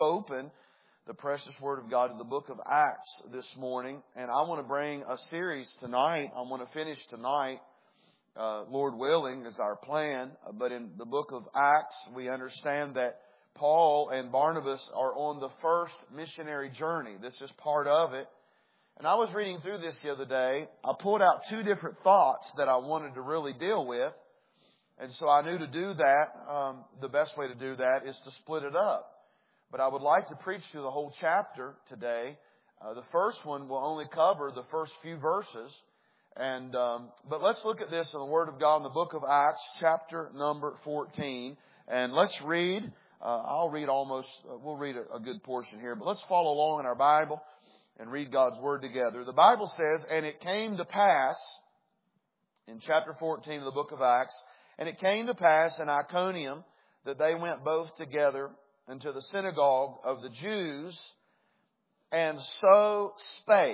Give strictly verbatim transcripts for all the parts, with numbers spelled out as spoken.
Open the precious Word of God to the book of Acts this morning. And I want to bring a series tonight. I want to finish tonight, uh, Lord willing, is our plan. But in the book of Acts, we understand that Paul and Barnabas are on the first missionary journey. This is part of it. And I was reading through this the other day. I pulled out two different thoughts that I wanted to really deal with. And so I knew to do that, um, the best way to do that is to split it up. But I would like to preach through the whole chapter today. Uh, the first one will only cover the first few verses. And um, but let's look at this in the Word of God in the book of Acts, chapter number fourteen. And let's read. Uh, I'll read almost, uh, we'll read a, a good portion here. But let's follow along in our Bible and read God's Word together. The Bible says, and it came to pass, in chapter fourteen of the book of Acts, and it came to pass in Iconium that they went both together into the synagogue of the Jews, and so spake,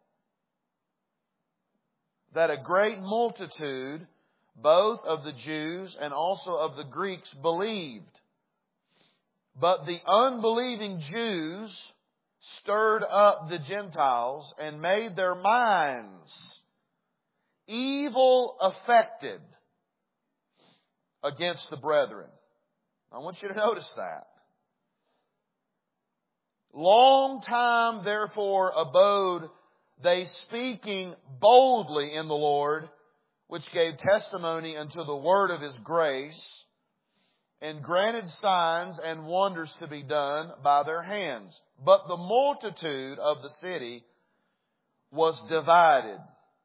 that a great multitude, both of the Jews and also of the Greeks, believed. But the unbelieving Jews stirred up the Gentiles and made their minds evil affected against the brethren. I want you to notice that. Long time, therefore, abode they speaking boldly in the Lord, which gave testimony unto the word of His grace, and granted signs and wonders to be done by their hands. But the multitude of the city was divided,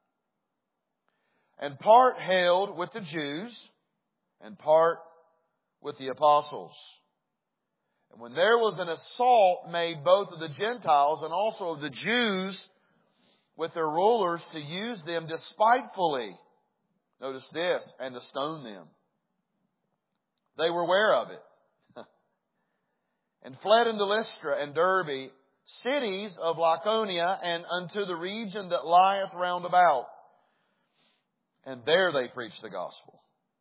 and part held with the Jews, and part with the apostles. And when there was an assault made both of the Gentiles and also of the Jews with their rulers to use them despitefully, notice this, and to stone them, they were aware of it, and fled into Lystra and Derbe, cities of Lycaonia, and unto the region that lieth round about. And there they preached the gospel.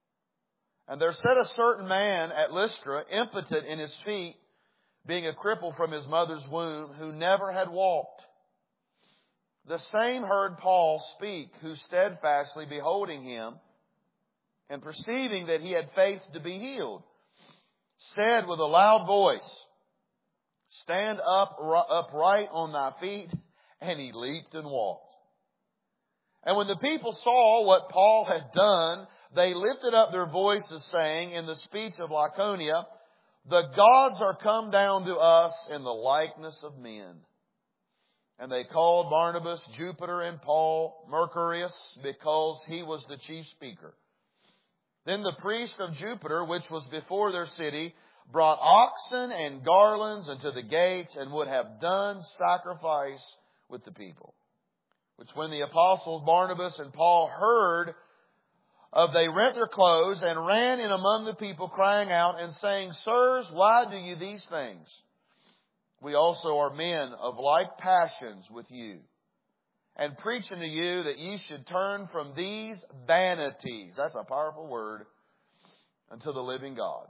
And there sat a certain man at Lystra, impotent in his feet, being a cripple from his mother's womb, who never had walked. The same heard Paul speak, who steadfastly beholding him, and perceiving that he had faith to be healed, said with a loud voice, Stand up upright on thy feet. And he leaped and walked. And when the people saw what Paul had done, they lifted up their voices, saying in the speech of Lycaonia, The gods are come down to us in the likeness of men. And they called Barnabas Jupiter and Paul Mercurius, because he was the chief speaker. Then the priest of Jupiter, which was before their city, brought oxen and garlands unto the gates, and would have done sacrifice with the people. Which when the apostles Barnabas and Paul heard of, they rent their clothes and ran in among the people, crying out and saying, Sirs, why do you these things? We also are men of like passions with you, and preach unto you that ye should turn from these vanities, that's a powerful word, unto the living God,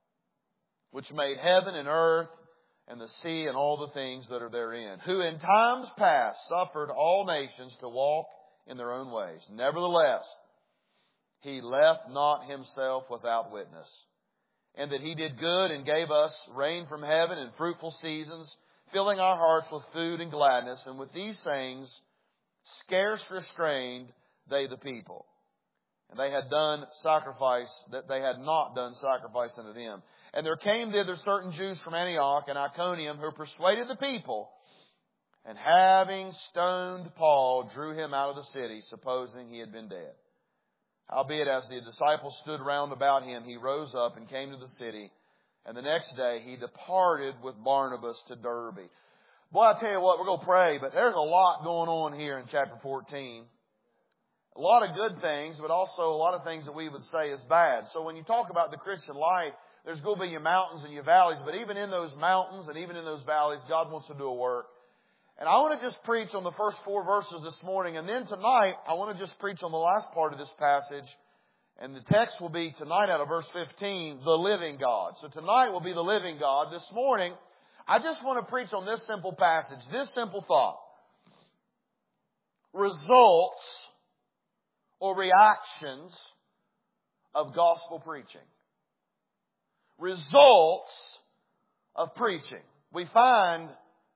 which made heaven and earth and the sea and all the things that are therein, who in times past suffered all nations to walk in their own ways. Nevertheless, He left not Himself without witness, and that He did good and gave us rain from heaven and fruitful seasons, filling our hearts with food and gladness. And with these sayings scarce restrained they the people. And they had done sacrifice, that they had not done sacrifice unto them. And there came thither certain Jews from Antioch and Iconium, who persuaded the people, and having stoned Paul, drew him out of the city, supposing he had been dead. Howbeit, as the disciples stood round about him, he rose up and came to the city. And the next day he departed with Barnabas to Derbe. Boy, I tell you what, we're going to pray, but there's a lot going on here in chapter fourteen. A lot of good things, but also a lot of things that we would say is bad. So when you talk about the Christian life, there's going to be your mountains and your valleys. But even in those mountains and even in those valleys, God wants to do a work. And I want to just preach on the first four verses this morning. And then tonight, I want to just preach on the last part of this passage. And the text will be tonight out of verse fifteen, the living God. So tonight will be the living God. This morning, I just want to preach on this simple passage, this simple thought. Results or reactions of gospel preaching. Results of preaching. We find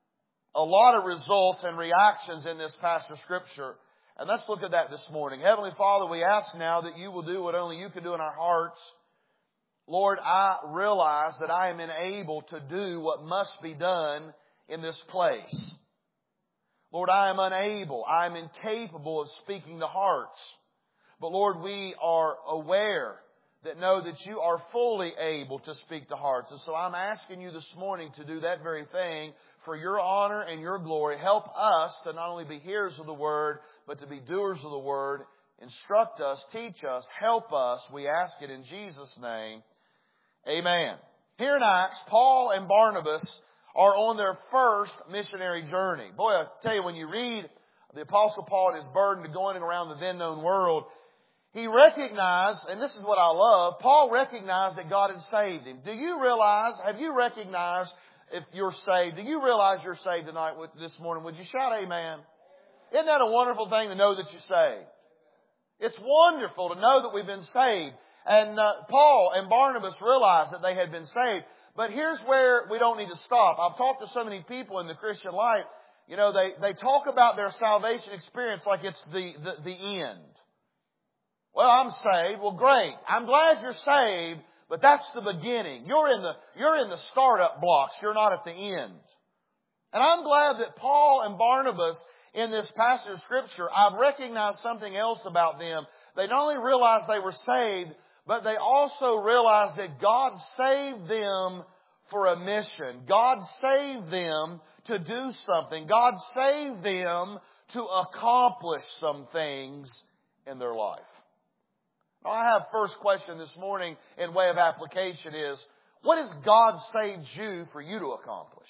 a lot of results and reactions in this passage of Scripture. And let's look at that this morning. Heavenly Father, we ask now that you will do what only you can do in our hearts. Lord, I realize that I am unable to do what must be done in this place. Lord, I am unable, I am incapable of speaking to hearts. But Lord, we are aware that know that you are fully able to speak to hearts. And so I'm asking you this morning to do that very thing for your honor and your glory. Help us to not only be hearers of the Word, but to be doers of the Word. Instruct us, teach us, help us. We ask it in Jesus' name. Amen. Here in Acts, Paul and Barnabas are on their first missionary journey. Boy, I tell you, when you read the Apostle Paul and his burden to going around the then known world, he recognized, and this is what I love, Paul recognized that God had saved him. Do you realize, have you recognized if you're saved? Do you realize you're saved tonight, this morning? Would you shout amen? Isn't that a wonderful thing to know that you're saved? It's wonderful to know that we've been saved. And uh, Paul and Barnabas realized that they had been saved. But here's where we don't need to stop. I've talked to so many people in the Christian life. You know, they, they talk about their salvation experience like it's the, the, the end. Well, I'm saved. Well, great. I'm glad you're saved, but that's the beginning. You're in the, you're in the startup blocks. You're not at the end. And I'm glad that Paul and Barnabas in this passage of Scripture, I've recognized something else about them. They not only realized they were saved, but they also realized that God saved them for a mission. God saved them to do something. God saved them to accomplish some things in their life. Now, I have first question this morning in way of application is, what has God saved you for you to accomplish?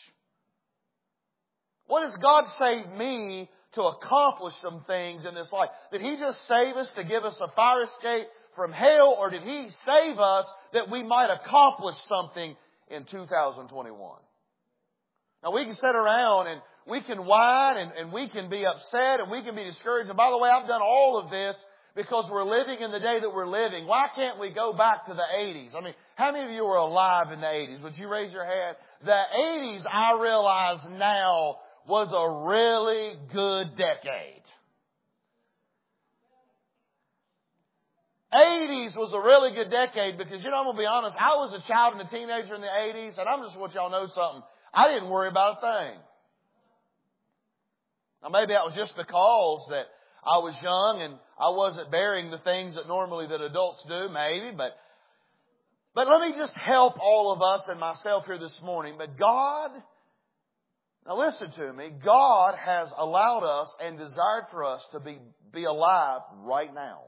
What has God saved me to accomplish some things in this life? Did He just save us to give us a fire escape from hell, or did He save us that we might accomplish something in two thousand twenty-one? Now, we can sit around and we can whine and, and we can be upset and we can be discouraged. And by the way, I've done all of this because we're living in the day that we're living. Why can't we go back to the eighties? I mean, how many of you were alive in the eighties? Would you raise your hand? The eighties, I realize now, was a really good decade. eighties was a really good decade because, you know, I'm going to be honest, I was a child and a teenager in the eighties, and I'm just want y'all to know something. I didn't worry about a thing. Now, maybe that was just because that I was young and I wasn't bearing the things that normally that adults do, maybe, but but let me just help all of us and myself here this morning. But God, now listen to me, God has allowed us and desired for us to be, be alive right now.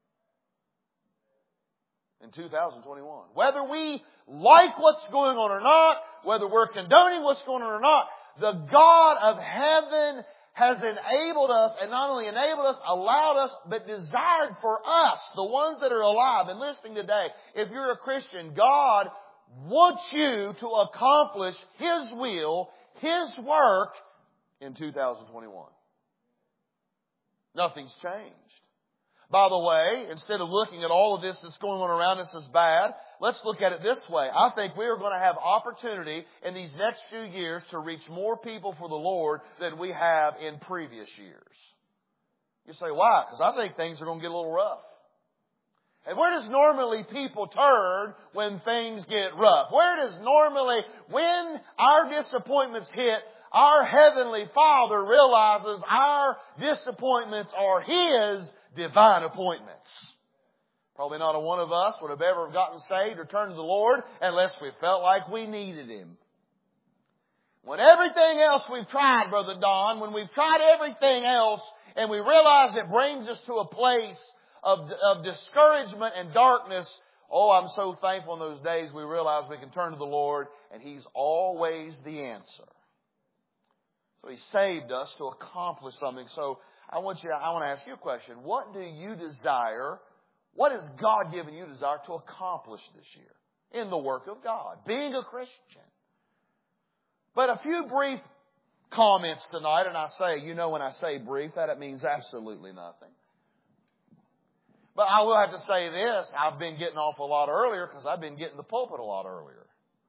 In two thousand twenty-one. Whether we like what's going on or not, whether we're condoning what's going on or not, the God of heaven has enabled us, and not only enabled us, allowed us, but desired for us, the ones that are alive and listening today. If you're a Christian, God wants you to accomplish His will, His work in two thousand twenty-one. Nothing's changed. By the way, instead of looking at all of this that's going on around us as bad, let's look at it this way. I think we are going to have opportunity in these next few years to reach more people for the Lord than we have in previous years. You say, why? Because I think things are going to get a little rough. And where does normally people turn when things get rough? Where does normally, when our disappointments hit, our Heavenly Father realizes our disappointments are His divine appointments. Probably not a one of us would have ever gotten saved or turned to the Lord unless we felt like we needed Him. When everything else we've tried, Brother Don, when we've tried everything else and we realize it brings us to a place of, of discouragement and darkness, oh, I'm so thankful in those days we realize we can turn to the Lord and He's always the answer. So He saved us to accomplish something. So I want you, I want to ask you a question. What do you desire? What has God given you desire to accomplish this year in the work of God? Being a Christian. But a few brief comments tonight, and I say, you know when I say brief, that it means absolutely nothing. But I will have to say this, I've been getting off a lot earlier because I've been getting the pulpit a lot earlier.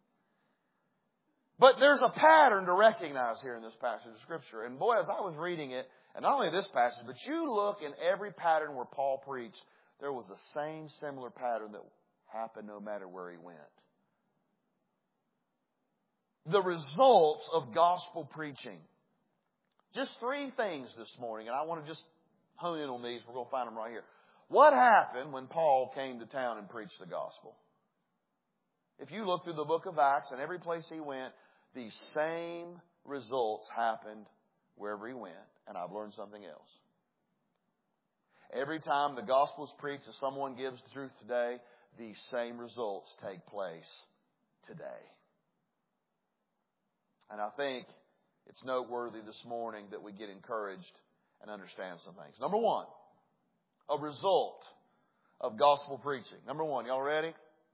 But there's a pattern to recognize here in this passage of Scripture. And boy, as I was reading it, and not only this passage, but you look in every pattern where Paul preached, there was the same similar pattern that happened no matter where he went. The results of gospel preaching. Just three things this morning, and I want to just hone in on these. We're going to find them right here. What happened when Paul came to town and preached the gospel? If you look through the book of Acts and every place he went, these same results happened wherever he went. And I've learned something else. Every time the gospel is preached and someone gives the truth today, these same results take place today. And I think it's noteworthy this morning that we get encouraged and understand some things. Number one, a result of gospel preaching. Number one, y'all ready?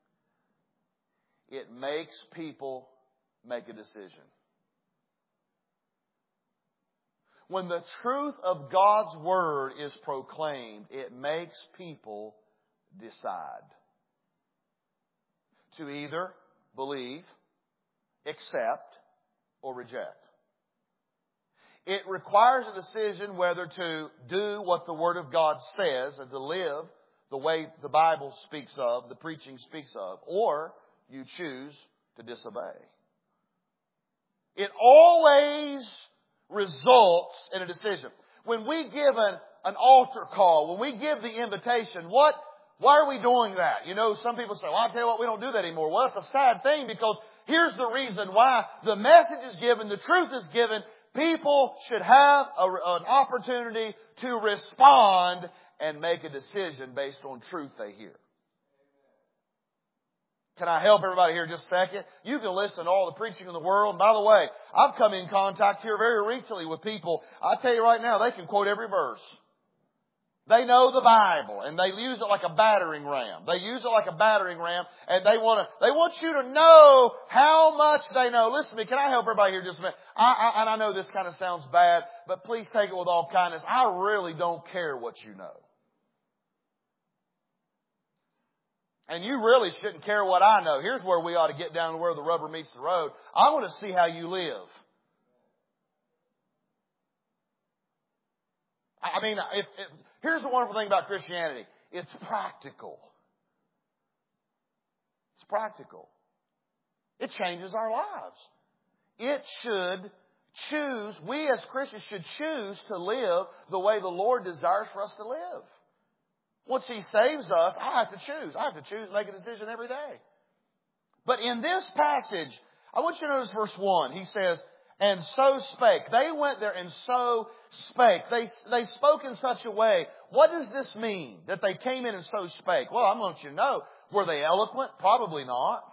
It makes people make a decision. When the truth of God's Word is proclaimed, it makes people decide to either believe, accept, or reject. It requires a decision whether to do what the Word of God says and to live the way the Bible speaks of, the preaching speaks of, or you choose to disobey. It always results in a decision. When we give an, an altar call, when we give the invitation, what, why are we doing that? You know, some people say, well, I'll tell you what, we don't do that anymore. Well, it's a sad thing because here's the reason why. The message is given, the truth is given. People should have a, an opportunity to respond and make a decision based on truth they hear. Can I help everybody here just a second? You can listen to all the preaching in the world. And by the way, I've come in contact here very recently with people. I tell you right now, they can quote every verse. They know the Bible and they use it like a battering ram. They use it like a battering ram and they want to, they want you to know how much they know. Listen to me. Can I help everybody here just a minute? I, I, and I know this kind of sounds bad, but please take it with all kindness. I really don't care what you know. And you really shouldn't care what I know. Here's where we ought to get down to where the rubber meets the road. I want to see how you live. I mean, if, if, here's the wonderful thing about Christianity. It's practical. It's practical. It changes our lives. It should choose, we as Christians should choose to live the way the Lord desires for us to live. Once He saves us, I have to choose. I have to choose, make a decision every day. But in this passage, I want you to notice verse one. He says, and so spake. They went there and so spake. They, they spoke in such a way. What does this mean? That they came in and so spake? Well, I want you to know. Were they eloquent? Probably not.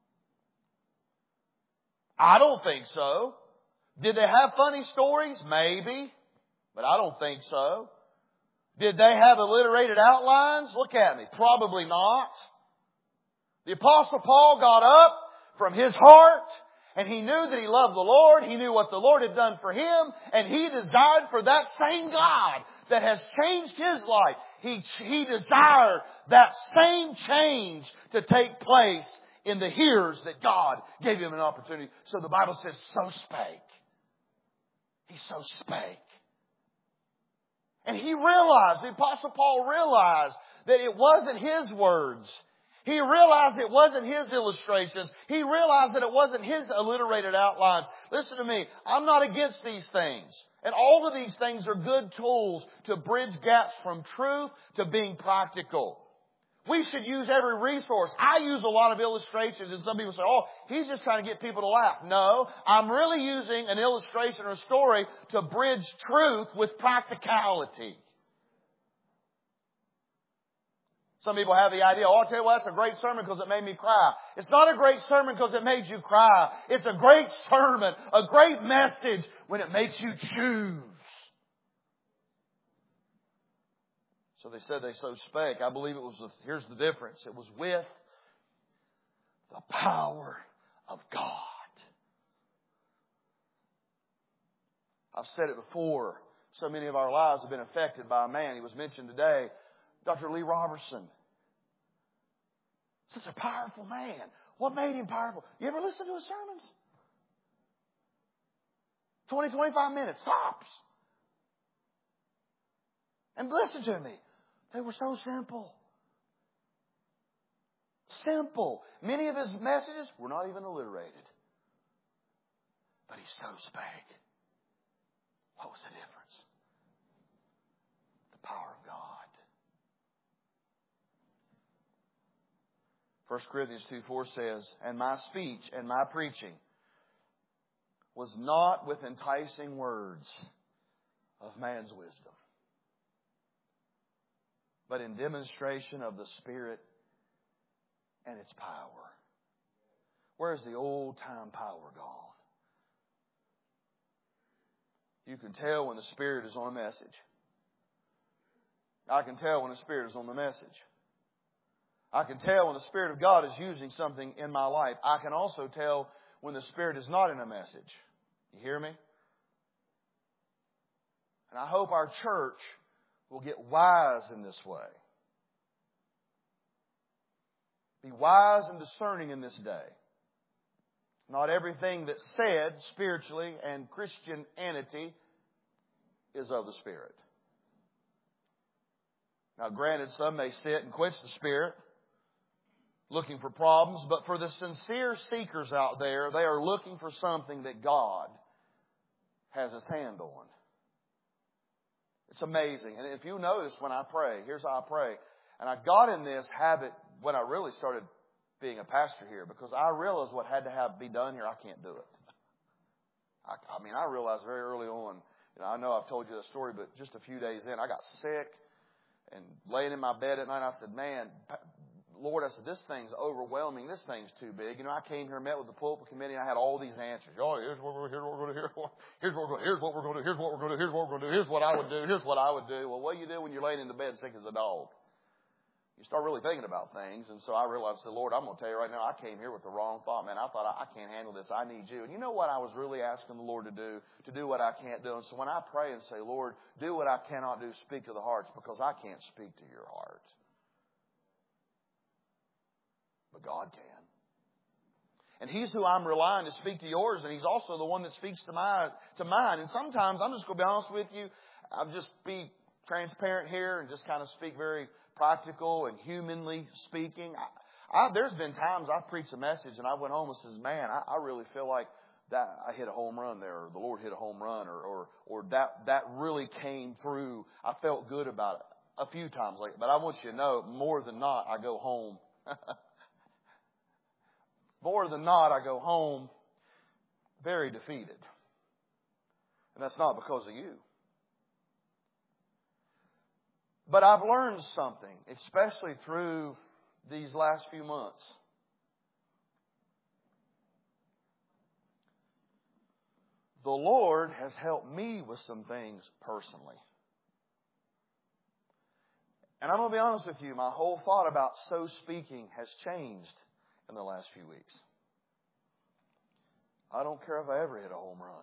I don't think so. Did they have funny stories? Maybe. But I don't think so. Did they have alliterated outlines? Look at me. Probably not. The Apostle Paul got up from his heart and he knew that he loved the Lord. He knew what the Lord had done for him. And he desired for that same God that has changed his life. He, he desired that same change to take place in the hearers that God gave him an opportunity. So the Bible says, so spake. He so spake. And he realized, the Apostle Paul realized that it wasn't his words. He realized it wasn't his illustrations. He realized that it wasn't his alliterated outlines. Listen to me. I'm not against these things. And all of these things are good tools to bridge gaps from truth to being practical. We should use every resource. I use a lot of illustrations and some people say, oh, he's just trying to get people to laugh. No, I'm really using an illustration or a story to bridge truth with practicality. Some people have the idea, oh, I'll tell you what, that's a great sermon because it made me cry. It's not a great sermon because it made you cry. It's a great sermon, a great message when it makes you choose. So they said they so spake. I believe it was, a, here's the difference. It was with the power of God. I've said it before. So many of our lives have been affected by a man. He was mentioned today, Doctor Lee Robertson. Such a powerful man. What made him powerful? You ever listen to his sermons? twenty, twenty-five minutes, tops. And listen to me. They were so simple. Simple. Many of his messages were not even alliterated. But he so spake. What was the difference? The power of God. First Corinthians two four says, and my speech and my preaching was not with enticing words of man's wisdom, but in demonstration of the Spirit and its power. Where's the old time power gone? You can tell when the Spirit is on a message. I can tell when the Spirit is on the message. I can tell when the Spirit of God is using something in my life. I can also tell when the Spirit is not in a message. You hear me? And I hope our church will get wise in this way. Be wise and discerning in this day. Not everything that's said spiritually and Christianity is of the Spirit. Now granted, some may sit and quench the Spirit, looking for problems, but for the sincere seekers out there, they are looking for something that God has His hand on. It's amazing. And if you notice when I pray, here's how I pray. And I got in this habit when I really started being a pastor here, because I realized what had to have be done here. I can't do it. I, I mean, I realized very early on, you know, I know I've told you the story, but just a few days in, I got sick and laying in my bed at night, I said, man, Lord, I said, this thing's overwhelming. This thing's too big. You know, I came here, met with the pulpit committee, and I had all these answers. Oh, here's what we're, here's what we're going to do. Here's what we're going to do. Here's what we're going to do. Here's what we're going to do. Here's what we're going to do. Here's what I would do. Here's what I would do. Well, what do you do when you're laying in the bed sick as a dog? You start really thinking about things. And so I realized, I said, Lord, I'm going to tell you right now, I came here with the wrong thought, man. I thought, I, I can't handle this. I need you. And you know what I was really asking the Lord to do? To do what I can't do. And so when I pray and say, Lord, do what I cannot do, speak to the hearts, because I can't speak to your heart. But God can. And He's who I'm relying to speak to yours, and He's also the one that speaks to my to mine. And sometimes, I'm just going to be honest with you, I'll just be transparent here and just kind of speak very practical and humanly speaking. I, I, there's been times I've preached a message and I went home and says, man, I, I really feel like that I hit a home run there, or the Lord hit a home run, or or, or that, that really came through. I felt good about it a few times. Like, but I want you to know, more than not, I go home. More than not, I go home very defeated. And that's not because of you. But I've learned something, especially through these last few months. The Lord has helped me with some things personally. And I'm going to be honest with you, my whole thought about so speaking has changed in the last few weeks. I don't care if I ever hit a home run.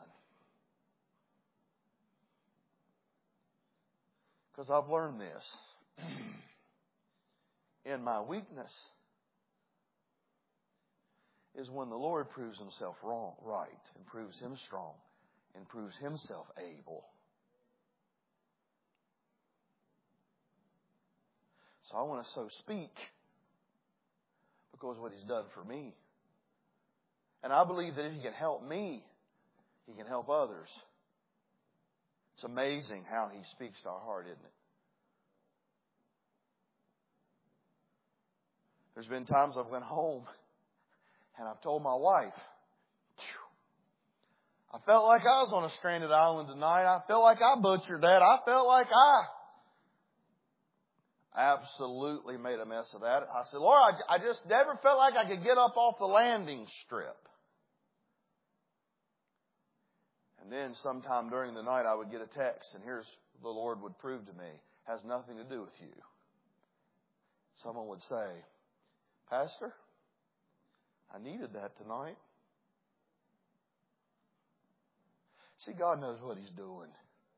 Because I've learned this. In my weakness is when the Lord proves Himself wrong, right, and proves Him strong, and proves Himself able. So I want to so speak because of what He's done for me. And I believe that if He can help me, He can help others. It's amazing how He speaks to our heart, isn't it? There's been times I've went home and I've told my wife, I felt like I was on a stranded island tonight. I felt like I butchered that. I felt like I absolutely made a mess of that. I said, Lord, I, I just never felt like I could get up off the landing strip. And then sometime during the night I would get a text, and here's the Lord would prove to me, has nothing to do with you. Someone would say, Pastor, I needed that tonight. See, God knows what He's doing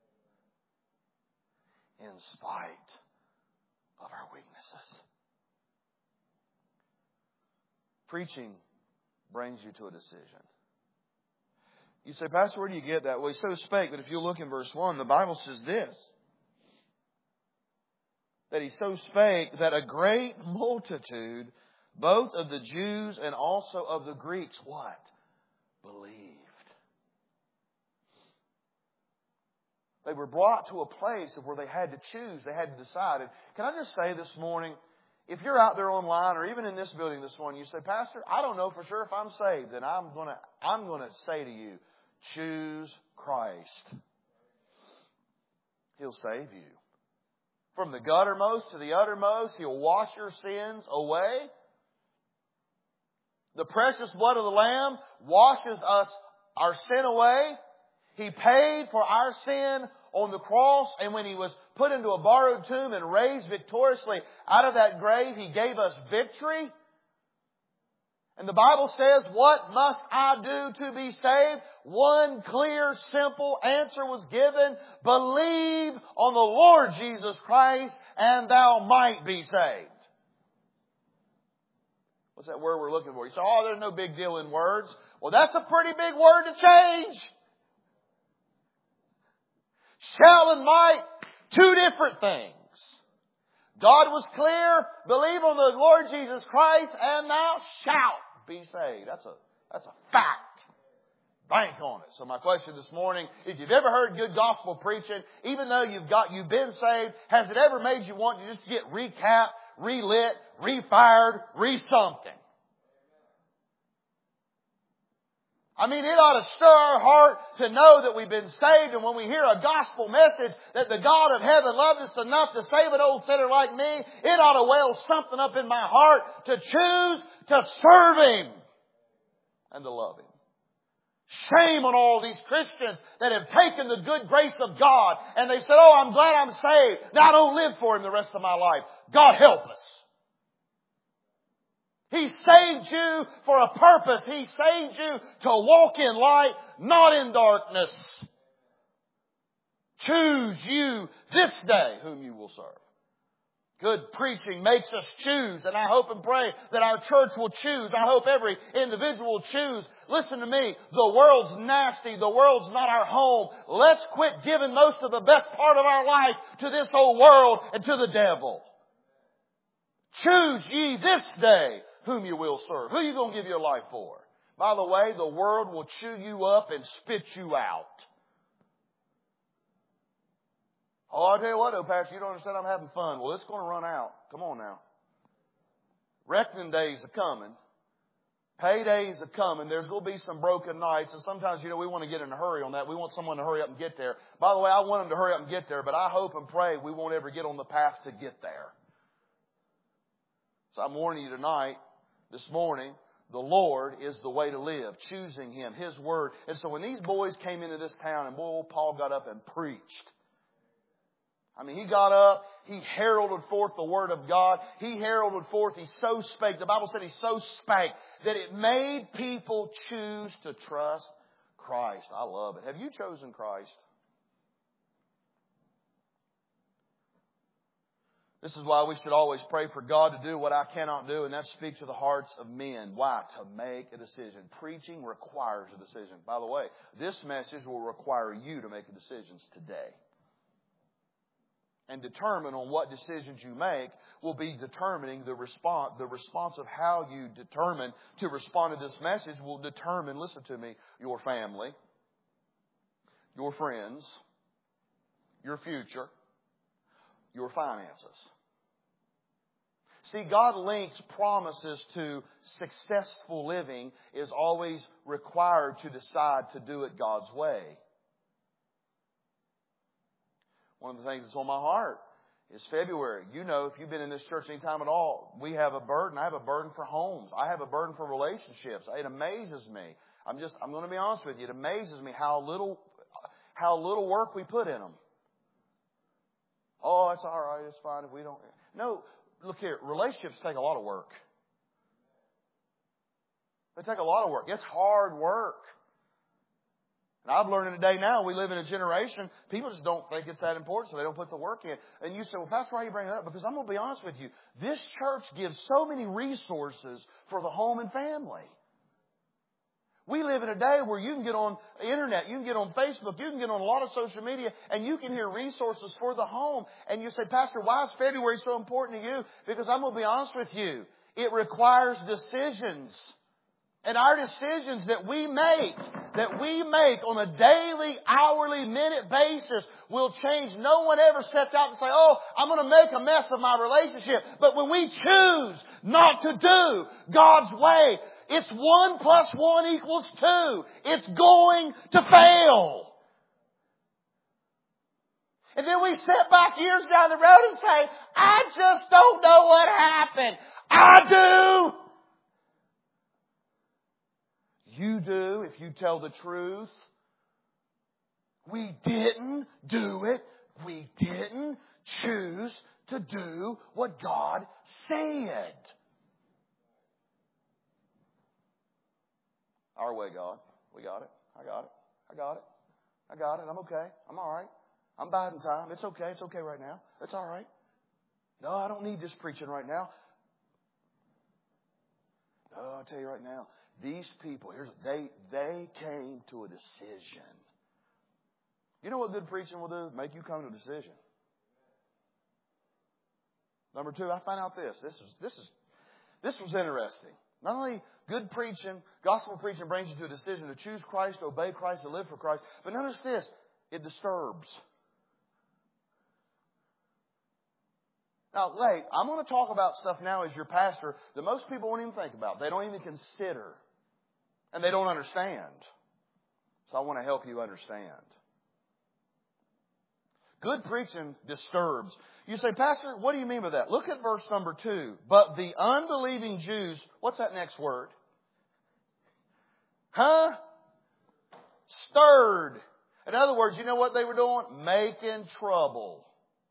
in spite of our weaknesses. Preaching brings you to a decision. You say, Pastor, where do you get that? Well, He so spake, but if you look in verse one, the Bible says this. That He so spake that a great multitude, both of the Jews and also of the Greeks, what? Believed. They were brought to a place of where they had to choose. They had to decide. And can I just say this morning, if you're out there online or even in this building this morning, you say, Pastor, I don't know for sure if I'm saved. Then I'm going to, I'm going to say to you, choose Christ. He'll save you. From the guttermost to the uttermost, He'll wash your sins away. The precious blood of the Lamb washes us, our sin away. He paid for our sin on the cross, and when He was put into a borrowed tomb and raised victoriously out of that grave, He gave us victory. And the Bible says, what must I do to be saved? One clear, simple answer was given. Believe on the Lord Jesus Christ, and thou might be saved. What's that word we're looking for? You say, oh, there's no big deal in words. Well, that's a pretty big word to change. Shall and might, two different things. God was clear, believe on the Lord Jesus Christ, and thou shalt be saved. That's a, that's a fact. Bank on it. So my question this morning, if you've ever heard good gospel preaching, even though you've got, you've been saved, has it ever made you want to just get recapped, relit, refired, re-something? I mean, it ought to stir our heart to know that we've been saved, and when we hear a gospel message that the God of heaven loved us enough to save an old sinner like me, it ought to well something up in my heart to choose to serve Him and to love Him. Shame on all these Christians that have taken the good grace of God and they said, oh, I'm glad I'm saved. Now I don't live for Him the rest of my life. God help us. He saved you for a purpose. He saved you to walk in light, not in darkness. Choose you this day whom you will serve. Good preaching makes us choose, and I hope and pray that our church will choose. I hope every individual will choose. Listen to me. The world's nasty. The world's not our home. Let's quit giving most of the best part of our life to this old world and to the devil. Choose ye this day whom you will serve. Who are you going to give your life for? By the way, the world will chew you up and spit you out. Oh, I'll tell you what, though, Pastor, you don't understand, I'm having fun. Well, it's going to run out. Come on now. Reckoning days are coming. Paydays are coming. There's going to be some broken nights. And sometimes, you know, we want to get in a hurry on that. We want someone to hurry up and get there. By the way, I want them to hurry up and get there, but I hope and pray we won't ever get on the path to get there. So I'm warning you tonight, this morning, the Lord is the way to live. Choosing Him, His Word. And so when these boys came into this town, and boy, old Paul got up and preached. I mean, he got up, he heralded forth the Word of God. He heralded forth, he so spake. The Bible said he so spake that it made people choose to trust Christ. I love it. Have you chosen Christ? This is why we should always pray for God to do what I cannot do, and that's speak to the hearts of men. Why? To make a decision. Preaching requires a decision. By the way, this message will require you to make decisions today. And determine on what decisions you make will be determining the response. The response of how you determine to respond to this message will determine, listen to me, your family, your friends, your future, your finances. See, God links promises to successful living is always required to decide to do it God's way. One of the things that's on my heart is February. You know, if you've been in this church any time at all, we have a burden. I have a burden for homes. I have a burden for relationships. It amazes me. I'm just, I'm going to be honest with you. It amazes me how little, how little work we put in them. Oh, it's all right. It's fine if we don't. No, look here. Relationships take a lot of work. They take a lot of work. It's hard work. And I've learned in a day now, we live in a generation, people just don't think it's that important, so they don't put the work in. And you say, well, Pastor, why are you bringing that up? Because I'm going to be honest with you. This church gives so many resources for the home and family. We live in a day where you can get on the internet, you can get on Facebook, you can get on a lot of social media, and you can hear resources for the home. And you say, Pastor, why is February so important to you? Because I'm going to be honest with you. It requires decisions. And our decisions that we make, that we make on a daily, hourly, minute basis will change. No one ever sets out to say, oh, I'm going to make a mess of my relationship. But when we choose not to do God's way, it's one plus one equals two. It's going to fail. And then we sit back years down the road and say, I just don't know what happened. I do. You do if you tell the truth. We didn't do it. We didn't choose to do what God said. Our way, God. We got it. I got it. I got it. I got it. I'm okay. I'm all right. I'm biding time. It's okay. It's okay right now. It's all right. No, I don't need this preaching right now. No, I'll tell you right now. These people, here's they they came to a decision. You know what good preaching will do? Make you come to a decision. Number two, I find out this. This is this is this was interesting. Not only good preaching, gospel preaching brings you to a decision to choose Christ, to obey Christ, to live for Christ. But notice this, it disturbs. Now, wait, I'm going to talk about stuff now as your pastor that most people won't even think about. They don't even consider. And they don't understand. So I want to help you understand. Good preaching disturbs. You say, Pastor, what do you mean by that? Look at verse number two. But the unbelieving Jews, what's that next word? Huh? Stirred. In other words, you know what they were doing? Making trouble.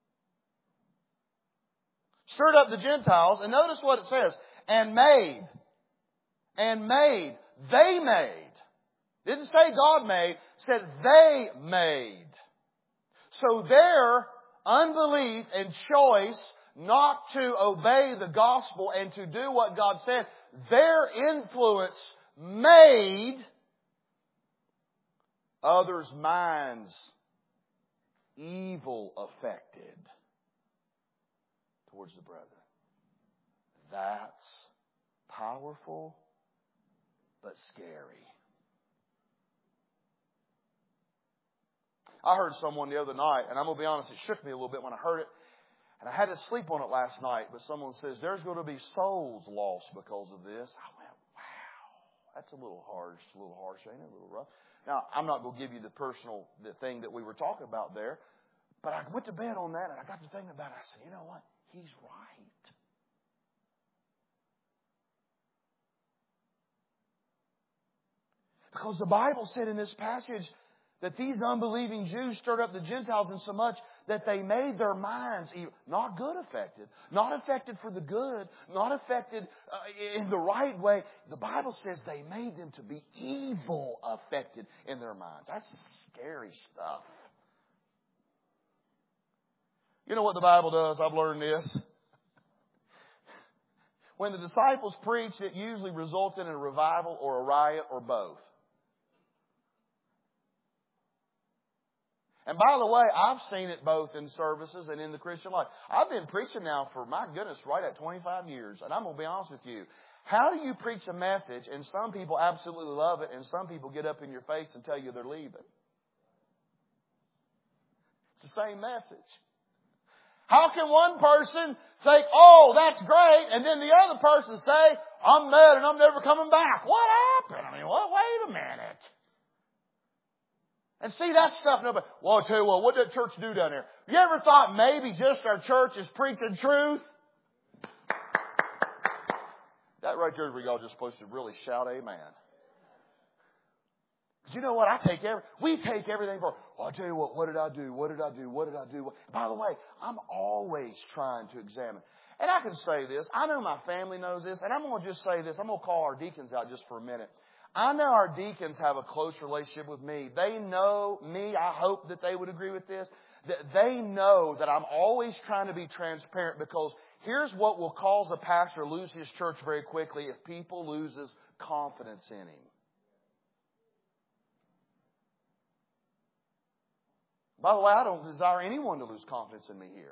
Stirred up the Gentiles. And notice what it says. And made. And made. They made. Didn't say God made. Said they made. So their unbelief and choice not to obey the gospel and to do what God said, their influence made others' minds evil affected towards the brethren. That's powerful, but scary. I heard someone the other night, and I'm going to be honest, it shook me a little bit when I heard it. And I had to sleep on it last night, but someone says, there's going to be souls lost because of this. I went, wow, that's a little harsh, a little harsh, ain't it? A little rough. Now, I'm not going to give you the personal the thing that we were talking about there, but I went to bed on that, and I got to thinking about it. I said, you know what? He's right. Because the Bible said in this passage that these unbelieving Jews stirred up the Gentiles in so much that they made their minds not good affected, not affected for the good, not affected uh, in the right way. The Bible says they made them to be evil affected in their minds. That's scary stuff. You know what the Bible does? I've learned this. When the disciples preached, it usually resulted in a revival or a riot or both. And by the way, I've seen it both in services and in the Christian life. I've been preaching now for, my goodness, right at twenty-five years. And I'm going to be honest with you. How do you preach a message and some people absolutely love it and some people get up in your face and tell you they're leaving? It's the same message. How can one person think, oh, that's great, and then the other person say, I'm mad and I'm never coming back? What happened? I mean, what? Wait a minute. And see, that stuff, nobody, well, I'll tell you what, what did that church do down there? You ever thought maybe just our church is preaching truth? That right there is where y'all just supposed to really shout amen. Because you know what? I take every, we take everything for, well, I'll tell you what, what did I do? What did I do? What did I do? By the way, I'm always trying to examine. And I can say this. I know my family knows this. And I'm going to just say this. I'm going to call our deacons out just for a minute. I know our deacons have a close relationship with me. They know me. I hope that they would agree with this. That they know that I'm always trying to be transparent, because here's what will cause a pastor to lose his church very quickly: if people loses confidence in him. By the way, I don't desire anyone to lose confidence in me here.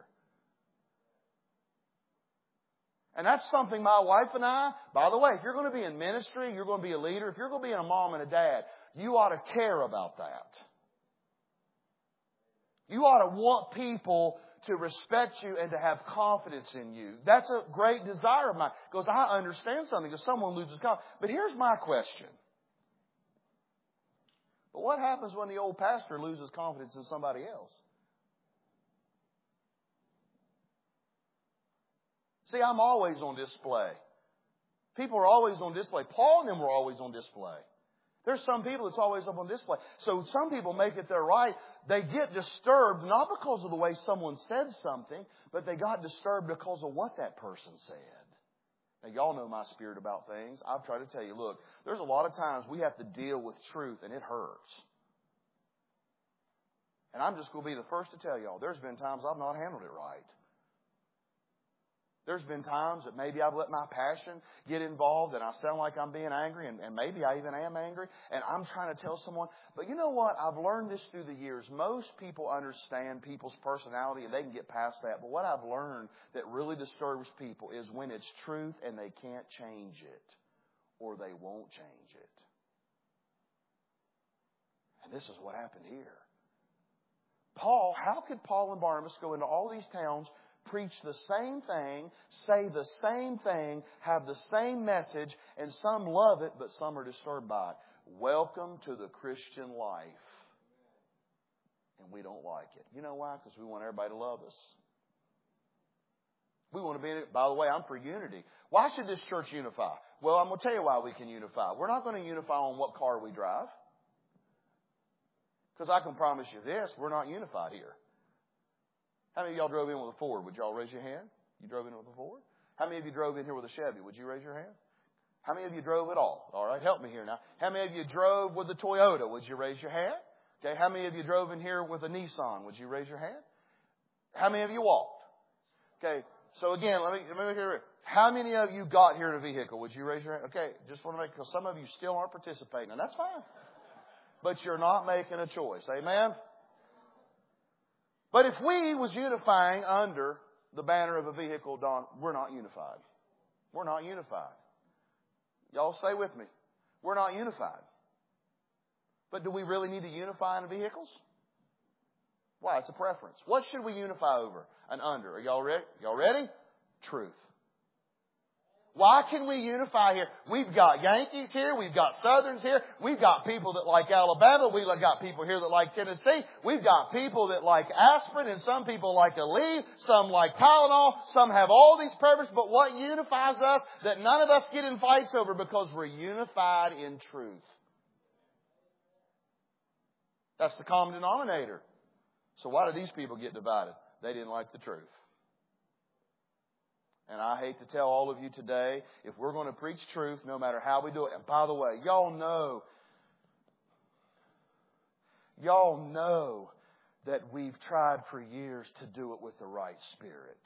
And that's something my wife and I, by the way, if you're going to be in ministry, you're going to be a leader, if you're going to be a mom and a dad, you ought to care about that. You ought to want people to respect you and to have confidence in you. That's a great desire of mine, because I understand something if someone loses confidence. But here's my question. But what happens when the old pastor loses confidence in somebody else? See, I'm always on display. People are always on display. Paul and them were always on display. There's some people that's always up on display. So some people make it their right. They get disturbed not because of the way someone said something, but they got disturbed because of what that person said. Now, y'all know my spirit about things. I've tried to tell you, look, there's a lot of times we have to deal with truth, and it hurts. And I'm just going to be the first to tell y'all, there's been times I've not handled it right. There's been times that maybe I've let my passion get involved and I sound like I'm being angry, and, and maybe I even am angry, and I'm trying to tell someone. But you know what? I've learned this through the years. Most people understand people's personality and they can get past that. But what I've learned that really disturbs people is when it's truth and they can't change it, or they won't change it. And this is what happened here. Paul, how could Paul and Barnabas go into all these towns, preach the same thing, say the same thing, have the same message, and some love it, but some are disturbed by it? Welcome to the Christian life. And we don't like it. You know why? Because we want everybody to love us. We want to be in it. By the way, I'm for unity. Why should this church unify? Well, I'm going to tell you why we can unify. We're not going to unify on what car we drive. Because I can promise you this, we're not unified here. How many of y'all drove in with a Ford? Would y'all raise your hand? You drove in with a Ford? How many of you drove in here with a Chevy? Would you raise your hand? How many of you drove at all? All right, help me here now. How many of you drove with a Toyota? Would you raise your hand? Okay, how many of you drove in here with a Nissan? Would you raise your hand? How many of you walked? Okay, so again, let me, let me make it. How many of you got here in a vehicle? Would you raise your hand? Okay, just want to make, because some of you still aren't participating, and that's fine. But you're not making a choice. Amen? But if we was unifying under the banner of a vehicle, Don, we're not unified. We're not unified. Y'all stay with me. We're not unified. But do we really need to unify in vehicles? Why? It's a preference. What should we unify over and under? Are y'all ready? Y'all ready? Truth. Why can we unify here? We've got Yankees here. We've got Southerns here. We've got people that like Alabama. We've got people here that like Tennessee. We've got people that like aspirin, and some people like Aleve. Some like Tylenol. Some have all these preferences. But what unifies us that none of us get in fights over? Because we're unified in truth. That's the common denominator. So why do these people get divided? They didn't like the truth. And I hate to tell all of you today, if we're going to preach truth, no matter how we do it. And by the way, y'all know, y'all know that we've tried for years to do it with the right spirit.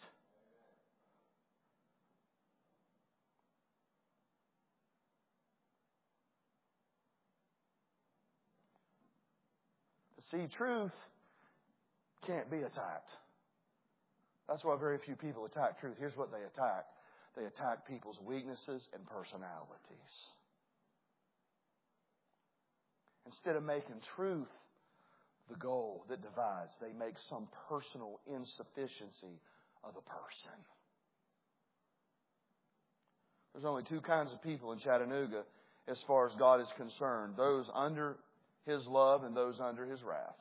See, truth can't be attacked. That's why very few people attack truth. Here's what they attack. They attack people's weaknesses and personalities. Instead of making truth the goal that divides, they make some personal insufficiency of a person. There's only two kinds of people in Chattanooga as far as God is concerned. Those under His love and those under His wrath.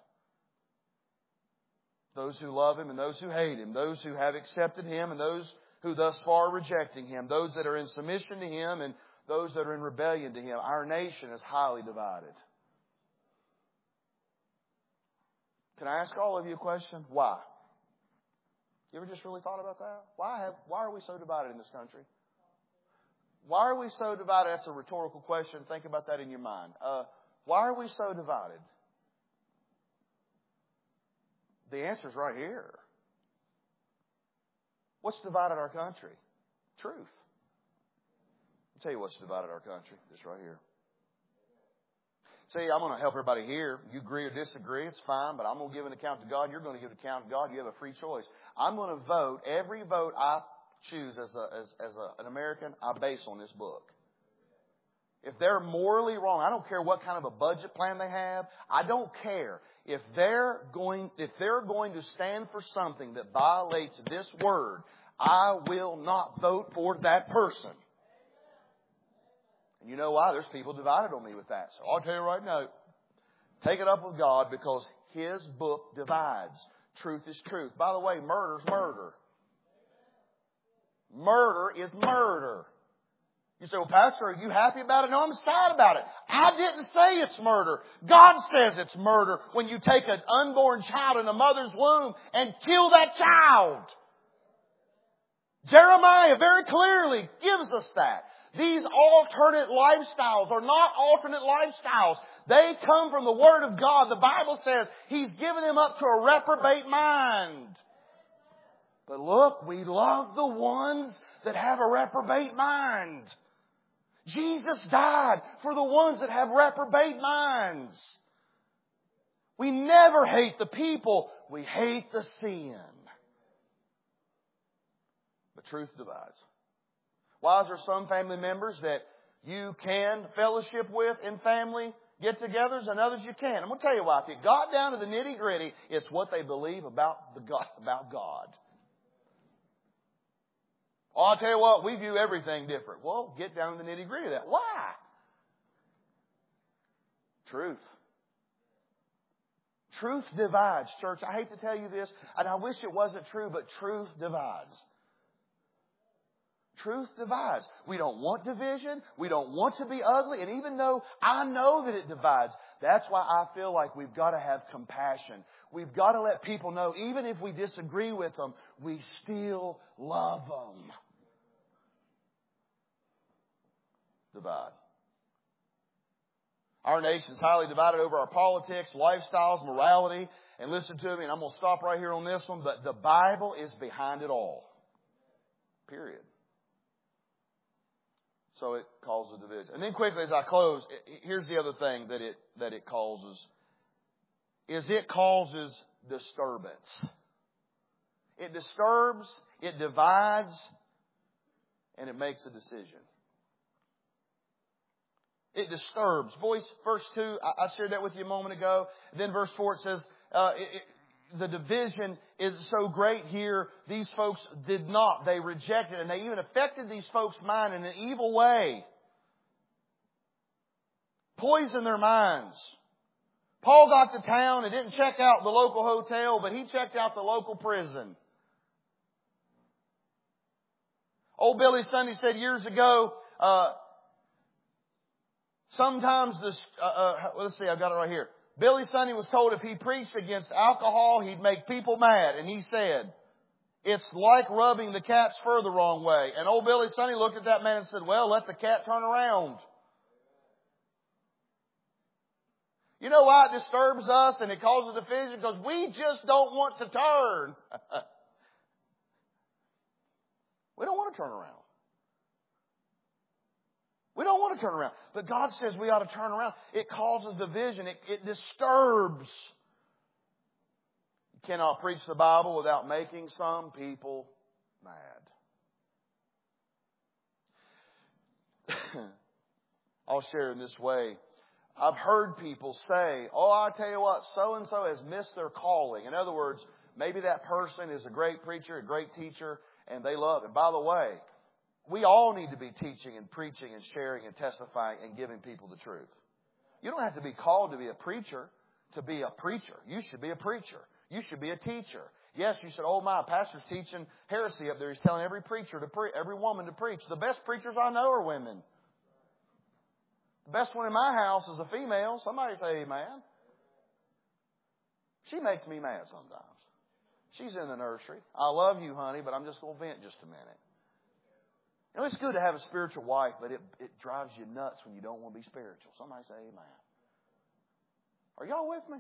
Those who love Him and those who hate Him. Those who have accepted Him and those who thus far are rejecting Him. Those that are in submission to Him and those that are in rebellion to Him. Our nation is highly divided. Can I ask all of you a question? Why? You ever just really thought about that? Why have, why are we so divided in this country? Why are we so divided? That's a rhetorical question. Think about that in your mind. Uh, why are we so divided? The answer's right here. What's divided our country? Truth. I'll tell you what's divided our country. This right here. See, I'm going to help everybody here. You agree or disagree, it's fine, but I'm going to give an account to God. You're going to give an account to God. You have a free choice. I'm going to vote. Every vote I choose as, a, as, as a, an American, I base on this book. If they're morally wrong, I don't care what kind of a budget plan they have. I don't care. If they're going, if they're going to stand for something that violates this word, I will not vote for that person. And you know why? There's people divided on me with that. So I'll tell you right now, take it up with God because His book divides. Truth is truth. By the way, murder's murder. Murder is murder. You say, well, Pastor, are you happy about it? No, I'm sad about it. I didn't say it's murder. God says it's murder when you take an unborn child in a mother's womb and kill that child. Jeremiah very clearly gives us that. These alternate lifestyles are not alternate lifestyles. They come from the Word of God. The Bible says He's given them up to a reprobate mind. But look, we love the ones that have a reprobate mind. Jesus died for the ones that have reprobate minds. We never hate the people. We hate the sin. But truth divides. Why is there some family members that you can fellowship with in family get-togethers and others you can't? I'm going to tell you why. If it got down to the nitty-gritty, it's what they believe about the God, about God. Oh, I'll tell you what, we view everything different. Well, get down to the nitty-gritty of that. Why? Truth. Truth divides, church. I hate to tell you this, and I wish it wasn't true, but truth divides. Truth divides. We don't want division. We don't want to be ugly. And even though I know that it divides, that's why I feel like we've got to have compassion. We've got to let people know, even if we disagree with them, we still love them. Divide. Our nation's highly divided over our politics, lifestyles, morality. And listen to me, and I'm going to stop right here on this one, but the Bible is behind it all. Period. So it causes division. And then quickly as I close, here's the other thing that it that it causes. Is it causes disturbance. It disturbs, it divides, and it makes a decision. It disturbs. Voice, verse two, I shared that with you a moment ago. Then verse four, it says, uh, it, it, the division is so great here. These folks did not. They rejected, and they even affected these folks' mind in an evil way. Poisoned their minds. Paul got to town and didn't check out the local hotel, but he checked out the local prison. Old Billy Sunday said years ago, uh, sometimes this, uh, uh, let's see, I've got it right here. Billy Sunday was told if he preached against alcohol, he'd make people mad. And he said, it's like rubbing the cat's fur the wrong way. And old Billy Sunday looked at that man and said, well, let the cat turn around. You know why it disturbs us and it causes division? Because we just don't want to turn. We don't want to turn around. We don't want to turn around. But God says we ought to turn around. It causes division. It, it disturbs. You cannot preach the Bible without making some people mad. I'll share in this way. I've heard people say, oh, I tell you what, so-and-so has missed their calling. In other words, maybe that person is a great preacher, a great teacher, and they love it. By the way, we all need to be teaching and preaching and sharing and testifying and giving people the truth. You don't have to be called to be a preacher to be a preacher. You should be a preacher. You should be a teacher. Yes, you said, oh my, pastor's teaching heresy up there. He's telling every preacher to pre- every woman to preach. The best preachers I know are women. The best one in my house is a female. Somebody say amen. She makes me mad sometimes. She's in the nursery. I love you, honey, but I'm just going to vent just a minute. You know, it's good to have a spiritual wife, but it, it drives you nuts when you don't want to be spiritual. Somebody say amen. Are y'all with me?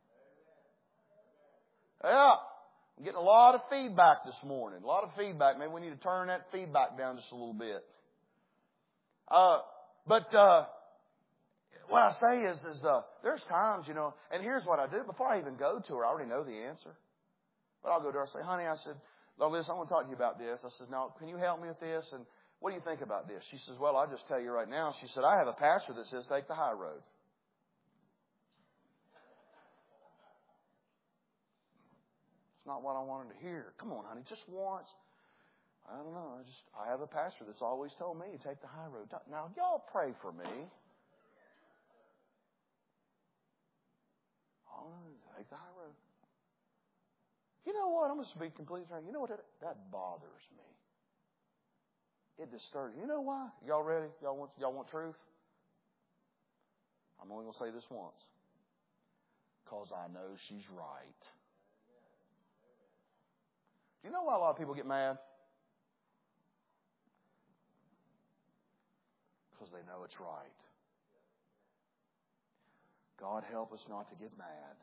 Yeah. I'm getting a lot of feedback this morning. A lot of feedback. Maybe we need to turn that feedback down just a little bit. Uh, but uh, what I say is, is uh, there's times, you know, and here's what I do. Before I even go to her, I already know the answer. But I'll go to her and say, honey, I said, Lord, listen, I want to talk to you about this. I said, now, can you help me with this? And what do you think about this? She says, well, I'll just tell you right now. She said, I have a pastor that says take the high road. It's not what I wanted to hear. Come on, honey, just once. I don't know. I just I have a pastor that's always told me to take the high road. Now, y'all pray for me. Oh, take the high road. You know what? I'm going to be completely frank. You know what? That, that bothers me. It disturbs me. You know why? Y'all ready? Y'all want, y'all want truth? I'm only going to say this once. Because I know she's right. Do you know why a lot of people get mad? Because they know it's right. God, help us not to get mad.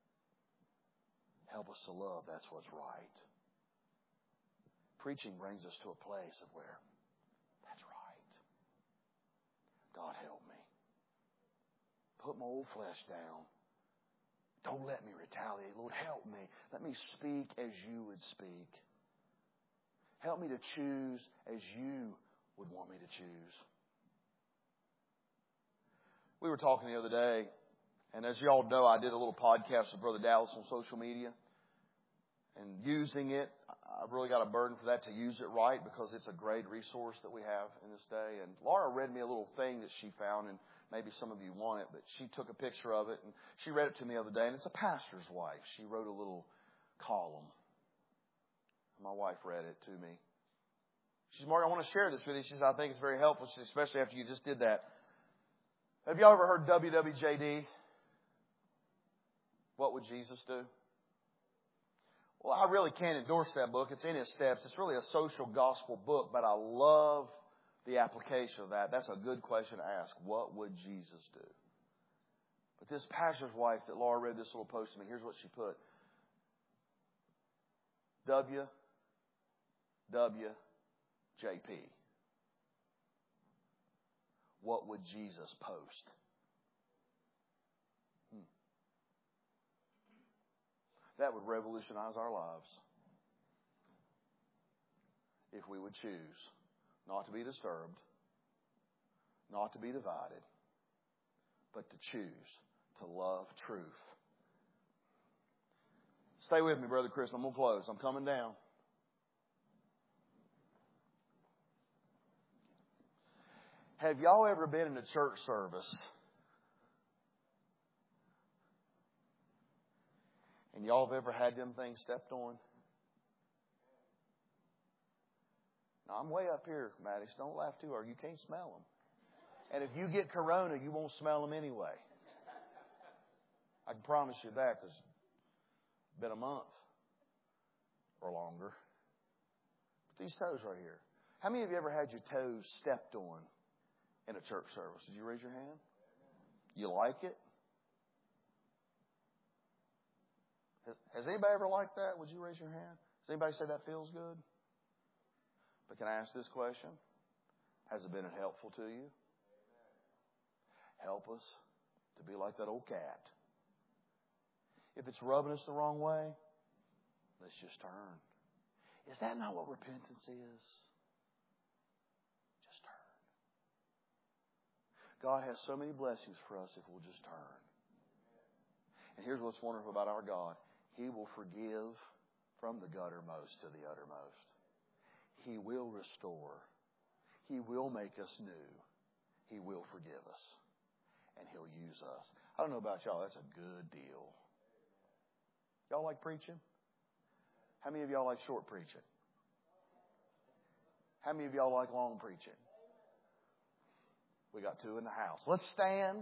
Help us to love. That's what's right. Preaching brings us to a place of where that's right. God, help me. Put my old flesh down. Don't let me retaliate. Lord, help me. Let me speak as you would speak. Help me to choose as you would want me to choose. We were talking the other day, and as you all know, I did a little podcast with Brother Dallas on social media. And using it, I've really got a burden for that to use it right because it's a great resource that we have in this day. And Laura read me a little thing that she found, and maybe some of you want it, but she took a picture of it, and she read it to me the other day, and it's a pastor's wife. She wrote a little column. My wife read it to me. She said, Mark, I want to share this with you. She said, I think it's very helpful, especially after you just did that. Have y'all ever heard W W J D? What would Jesus do? Well, I really can't endorse that book. It's in His Steps. It's really a social gospel book, but I love the application of that. That's a good question to ask. What would Jesus do? But this pastor's wife that Laura read this little post to me, here's what she put. W W J P. What would Jesus post? Hmm. That would revolutionize our lives. If we would choose not to be disturbed, not to be divided, but to choose to love truth. Stay with me, Brother Chris. I'm going to close. I'm coming down. Have y'all ever been in a church service and y'all have ever had them things stepped on? Now, I'm way up here, Maddox. Don't laugh too hard. You can't smell them. And if you get corona, you won't smell them anyway. I can promise you that because it's been a month or longer. But these toes right here. How many of you ever had your toes stepped on in a church service? Did you raise your hand? You like it? Has, has anybody ever liked that? Would you raise your hand? Does anybody say that feels good? But can I ask this question? Has it been helpful to you? Help us to be like that old cat. If it's rubbing us the wrong way, let's just turn. Is that not what repentance is? Just turn. God has so many blessings for us if we'll just turn. And here's what's wonderful about our God. He will forgive from the guttermost to the uttermost. He will restore. He will make us new. He will forgive us. And He'll use us. I don't know about y'all. That's a good deal. Y'all like preaching? How many of y'all like short preaching? How many of y'all like long preaching? We got two in the house. Let's stand.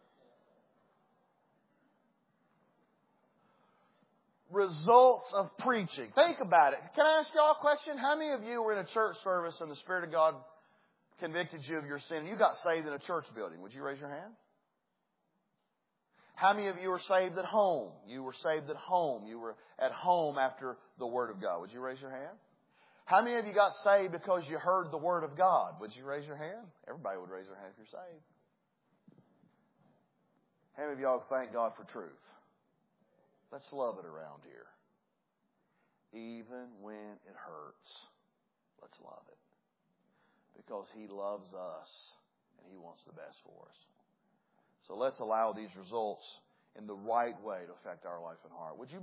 Results of preaching. Think about it. Can I ask y'all a question? How many of you were in a church service and the Spirit of God convicted you of your sin, you got saved in a church building, would you raise your hand? How many of you were saved at home? You were saved at home. You were at home after the Word of God. Would you raise your hand? How many of you got saved because you heard the Word of God? Would you raise your hand? Everybody would raise their hand if you're saved. How many of y'all thank God for truth? Let's love it around here. Even when it hurts, let's love it. Because He loves us and He wants the best for us. So let's allow these results in the right way to affect our life and heart. Would you